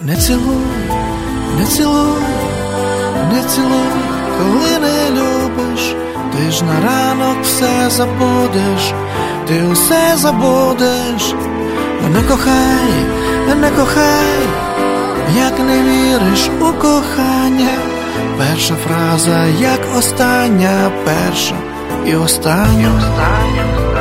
Не цілуй, не цілуй, не цілуй, коли не любиш. Ти ж на ранок все забудеш, ти усе забудеш. Не кохай, не кохай, як не віриш у кохання. Перша фраза, як остання, перша і остання.